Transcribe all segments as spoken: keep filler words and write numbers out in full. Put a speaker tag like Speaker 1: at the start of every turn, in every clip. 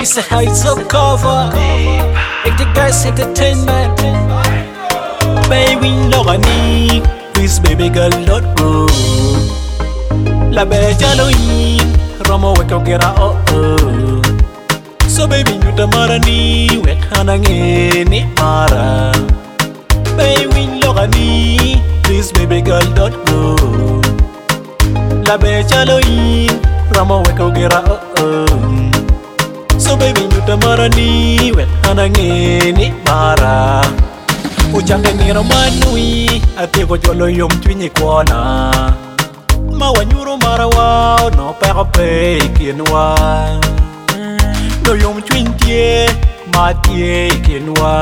Speaker 1: This is how it's so cover. Ik de guys entertainment. Baby logani, please baby girl don't go. La bella loin, Romo weka gera oh oh. So baby you tamarani, wekana ngeni mara. Baby logani, please baby girl don't go. La bella loin, Romo weka gera oh oh. So baby you tamarani, wekana ngeni mara. Uchange ngiro manui, ate ko jolo yom twinyi kwana. Ma wanyuro mara wao, no pera pe kienwa. No yom twintie, ma tie kienwa.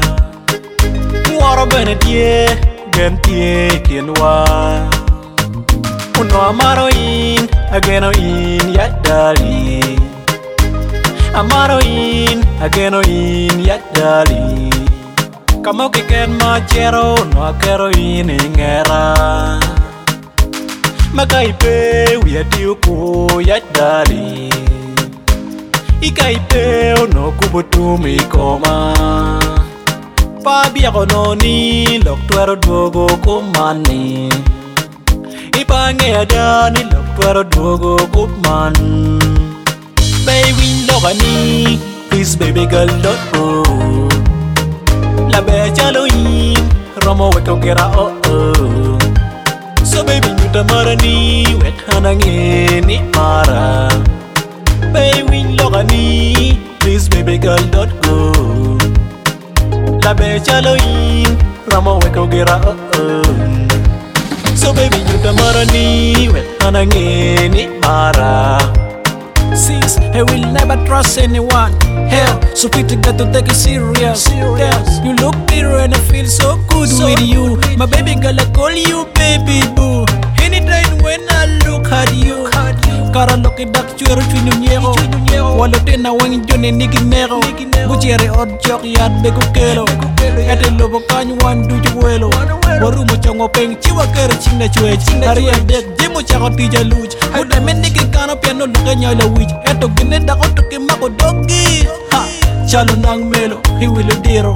Speaker 1: Wara bene tie, gen tie kienwa. Uno amaro in, ageno in yadali. Amaro in, ageno in yadali. Kamo kiken machero, no kero in ingera. Makaipe, we are tiuko yadali. Ikaipe, no kubutu mi koma. Pabia kononi, loktuero dogo kumani. Ipange adani, loktuero dogo kuman. Baby logani, please baby girl don't go. La bella loin, Romo weka gera oh oh. So baby you tamarani, wekana ngeni mara. Baby logani, please baby girl don't go. La bella loin, Romo weka gera oh oh. So baby you tamarani, wekana ngeni mara. Sis, I will never trust anyone. Hell, so pretty got to take it serious. serious. You look clear and I feel so good so with you. My baby girl, I call you baby boo. Anytime when I look at you, Kara look at that you're a nyero. Walo tena wangi jone niki nero. Bujere od jok yard beko kelo. Ete lobo kanyu wan du juwelo. Waru mo chango peng chiwa kere chingna chwe. Ari dek jemo chako tija luch. Uda meniki kano piano luka nyala wich. Eto gine dako toke mako dogi. Ha, chalo nang melo, he will diro.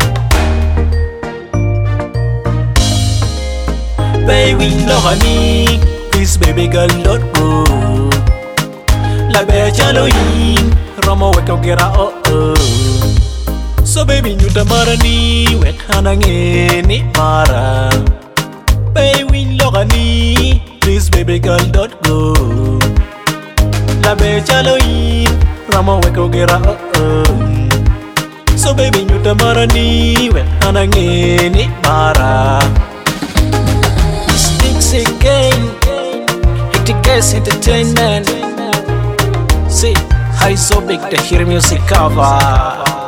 Speaker 1: Baby logani, please baby girl don't go. La bella loin, Romo weka gera oh oh. So baby you tamarani, wekana ngeni mara. Baby logani, please baby girl don't go. La bella loin, Romo weka gera oh oh. So baby you tamarani, wekana ngeni mara. Sticks again, hit the gas entertainment. See, how so big to hear music cover.